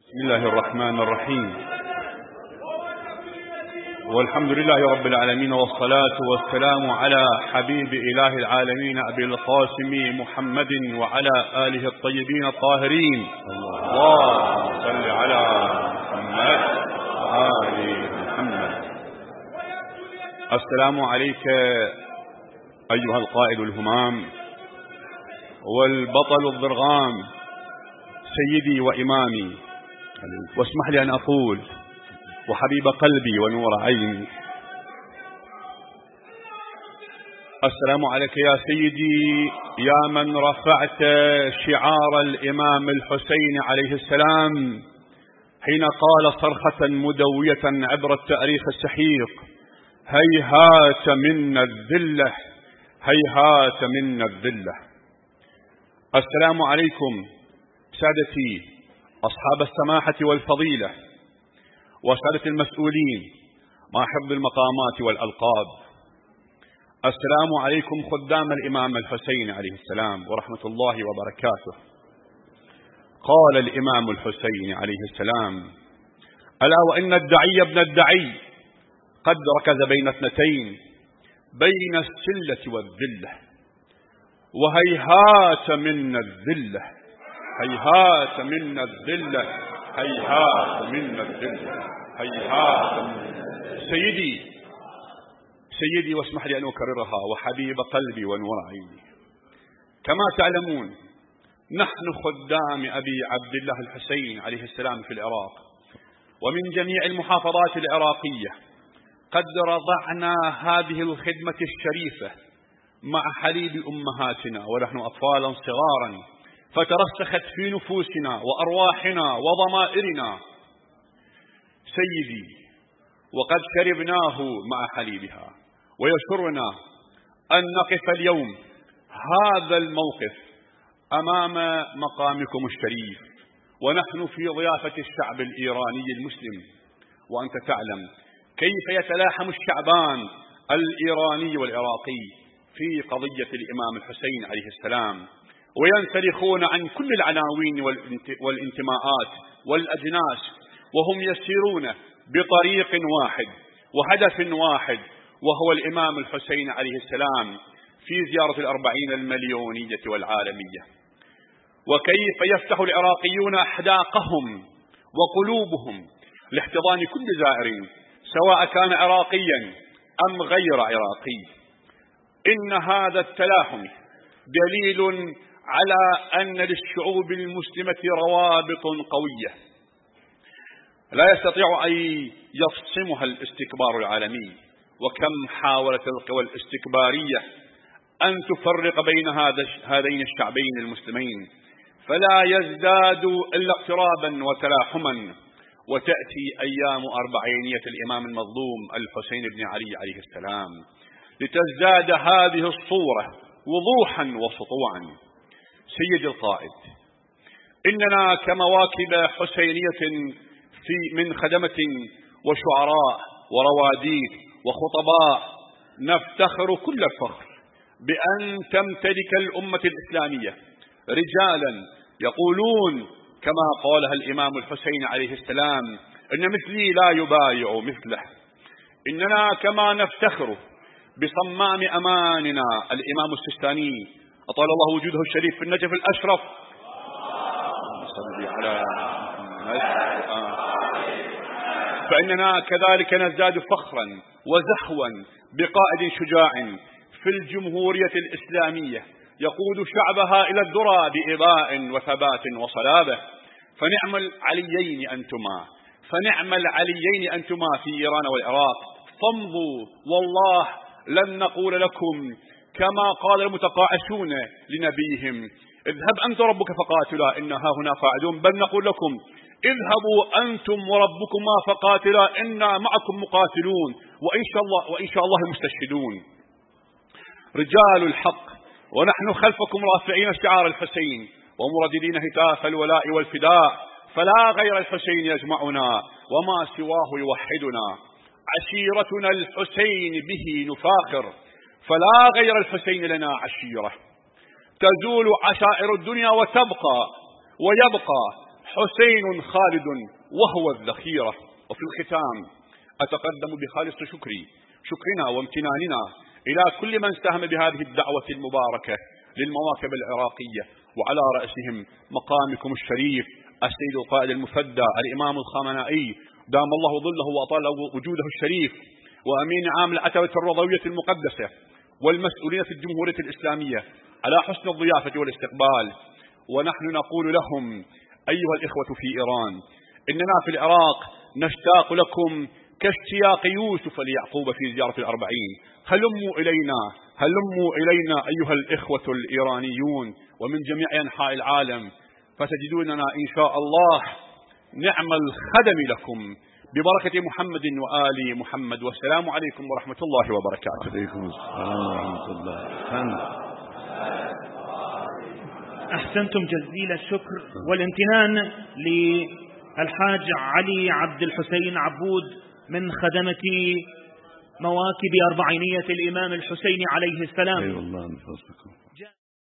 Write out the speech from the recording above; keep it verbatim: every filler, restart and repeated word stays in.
بسم الله الرحمن الرحيم، والحمد لله رب العالمين، والصلاة والسلام على حبيب إله العالمين أبي القاسم محمد وعلى آله الطيبين الطاهرين. اللهم صل على محمد وآل محمد. السلام عليك أيها القائد الهمام والبطل الضرغام، سيدي وإمامي، واسمح لي أن أقول وحبيب قلبي ونور عيني. السلام عليك يا سيدي، يا من رفعت شعار الإمام الحسين عليه السلام حين قال صرخة مدوية عبر التاريخ السحيق: هيهات منا الذلة، هيهات منا الذلة. السلام عليكم سادتي أصحاب السماحة والفضيلة وسادة المسؤولين مع حفظ المقامات والألقاب. السلام عليكم خدام الإمام الحسين عليه السلام ورحمة الله وبركاته. قال الإمام الحسين عليه السلام: ألا وإن الدعي ابن الدعي قد ركز بين اثنتين، بين السلة والذلة، وهيهات منا الذلة، هيهات منا الذلة، هيهات منا الذلة، هيهات منا. سيدي سيدي واسمح لي أن أكررها، وحبيب قلبي ونور عيني، كما تعلمون نحن خدام أبي عبد الله الحسين عليه السلام في العراق ومن جميع المحافظات العراقية قد رضعنا هذه الخدمة الشريفة مع حليب أمهاتنا ونحن أطفالا صغارا، فترسخت في نفوسنا وأرواحنا وضمائرنا سيدي، وقد شربناه مع حليبها، ويسرنا أن نقف اليوم هذا الموقف أمام مقامكم الشريف ونحن في ضيافة الشعب الإيراني المسلم. وأنت تعلم كيف يتلاحم الشعبان الإيراني والعراقي في قضية الإمام الحسين عليه السلام، وينسلخون عن كل العناوين والانتماءات والأجناس، وهم يسيرون بطريق واحد وهدف واحد، وهو الإمام الحسين عليه السلام في زيارة الأربعين المليونية والعالمية. وكيف يفتح العراقيون أحداقهم وقلوبهم لاحتضان كل زائر سواء كان عراقيا أم غير عراقي. إن هذا التلاحم دليل على أن للشعوب المسلمة روابط قوية لا يستطيع أن يفصمها الاستكبار العالمي، وكم حاولت القوى الاستكبارية أن تفرق بين هذين الشعبين المسلمين، فلا يزداد إلا اقترابا وتلاحما. وتأتي أيام أربعينية الإمام المظلوم الحسين بن علي عليه السلام لتزداد هذه الصورة وضوحا وسطوعا. سيد القائد، إننا كمواكب حسينية في من خدمة وشعراء ورواديد وخطباء نفتخر كل الفخر بأن تمتلك الأمة الإسلامية رجالا يقولون كما قالها الإمام الحسين عليه السلام: إن مثلي لا يبايع مثله. إننا كما نفتخر بصمام أماننا الإمام السيستاني أطال الله وجوده الشريف في النجف الأشرف، فإننا كذلك نزداد فخرا وزحوا بقائد شجاع في الجمهورية الإسلامية يقود شعبها إلى الذرى بإباء وثبات وصلابة. فنعم العليين أنتما، فنعم العليين أنتما في إيران والعراق، فامضوا والله لن نقول لكم كما قال المتقاعسون لنبيهم: اذهب أنت ربك فقاتلا إنا ها هنا قاعدون، بل نقول لكم: اذهبوا أنتم وربكما فقاتلا إنا معكم مقاتلون، وإن شاء الله وإن شاء الله مستشهدون. رجال الحق ونحن خلفكم رافعين شعار الحسين ومرددين هتاف الولاء والفداء، فلا غير الحسين يجمعنا وما سواه يوحدنا. عشيرتنا الحسين به نفاخر، فلا غير الحسين لنا عشيرة. تزول عشائر الدنيا وتبقى ويبقى حسين خالد وهو الذخيرة. وفي الختام أتقدم بخالص شكري شكرنا وامتناننا إلى كل من ساهم بهذه الدعوة المباركة للمواكب العراقية، وعلى رأسهم مقامكم الشريف السيد القائد المفدى الإمام الخامنائي دام الله ظله وأطال وجوده الشريف، وأمين عام العتبة الرضوية المقدسة، والمسؤولين في الجمهورية الإسلامية على حسن الضيافة والاستقبال. ونحن نقول لهم أيها الإخوة في إيران، إننا في العراق نشتاق لكم كاشتياق يوسف ليعقوب في زيارة الأربعين. هلموا إلينا هلموا إلينا أيها الإخوة الإيرانيون ومن جميع أنحاء العالم، فتجدوننا إن شاء الله نعم الخدم لكم ببركة محمد وآل محمد. والسلام عليكم ورحمة الله وبركاته. عليكم السلام ورحمة الله. أحسنتم جزيل الشكر والامتنان للحاج علي عبد الحسين عبود من خدمة مواكب أربعينية الإمام الحسين عليه السلام. أي والله من فضلكم.